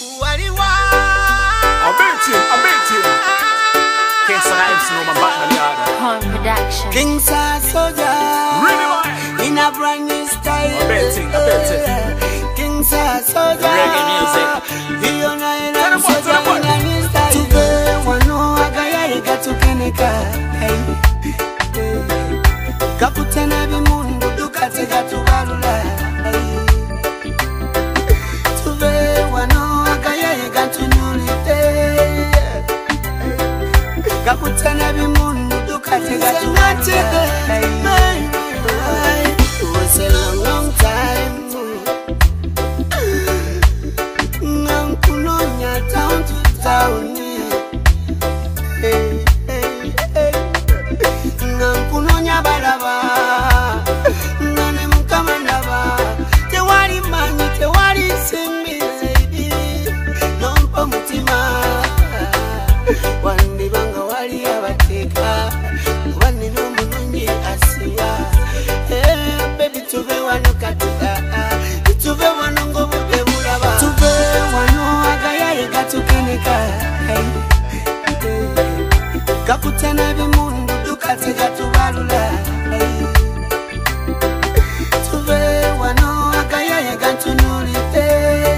King Size, no man back on the other. Home production. King Size soldier. Really man. In a brand new style. I bet it. King Size soldier. Reggae music. Viona ina soldier in a new style. Tuve wano agaya ika tukeneka. Kaputena bimundu dukatega tubalula. Tuve wano agaya ika tunyulite. Kaputena bimundu dukatega tubalula. It was a long, long time. Ngankunonya town to town. Ngankunonya balaba. Nane mukamandaba. Tewali manyi, tewali simi. Nompa mutima. Wandi banga wali abateka. Wandi nomunungi asiya. Baby tuve wano katuka. Tuve wano ngobu bebulaba. Tuve wano agaya ika tukeneka. Kaputena bimundu dukatega tubalula. Tuve wano agaya ika tunulite.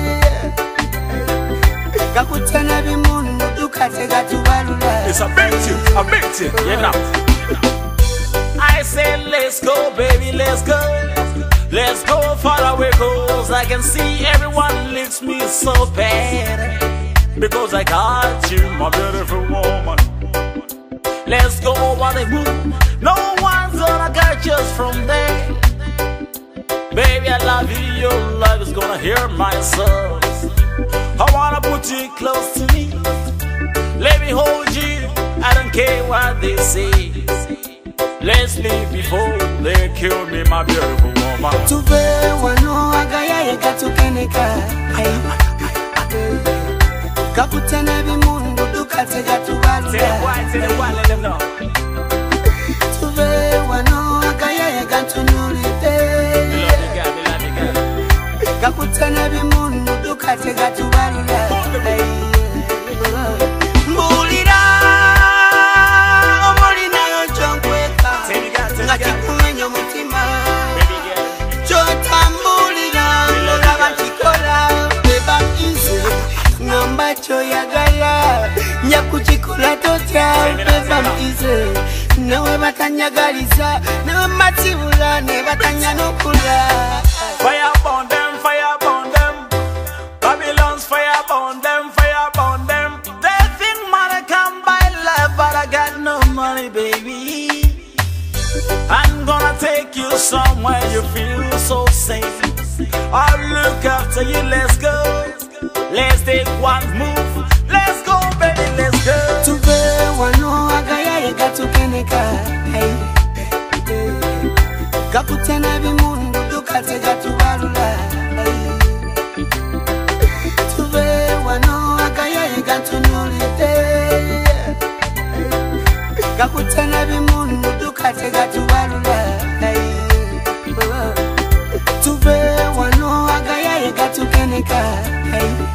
Kaputena bimundu dukatega tubalula. It's a bit you, yeah now. I say let's go, baby, let's go. Let's go far away, cause I can see everyone leaves me so bad. Because I got you, my beautiful woman. Let's go over the moon. No one's gonna catch us from there. Baby, I love you, your love is gonna hear my soul. I wanna put you close to me. Let me hold you, I don't care what they say. Let's leave before they kill me, my beautiful woman. Tuve wano agaya ika tukeneka. Kaputena bimundu dukatega tubalula. Tell them why, let them know. Tuve wano agaya ika tunulite. Me love you, girl. Kaputena bimundu dukatega tubalula. Mulira, omulina yo chonkweka. Ngachikumenya mutima. Chotambulira, olaba chikola. Beba ize, ngamba choyagala. Nyakuchikola totya, beba ize. Newe batanyagaliza, newe matibula, newe batanyanukula. Fire burn them, fire burn them. Babylon's fire burn them, fire burn them. They think money can buy love, but I got no money, baby. I'm gonna take you somewhere you feel so safe. I'll look after you, let's go. Let's take one move. Let's go, baby, let's go. Tuve wano agaya ika tukeneka. Kaputena bimundu dukatega tubalula. Tuve wano agaya ika tunulite. Kaputena bimundu dukatega tubalula. Tuve wano agaya ika tukeneka.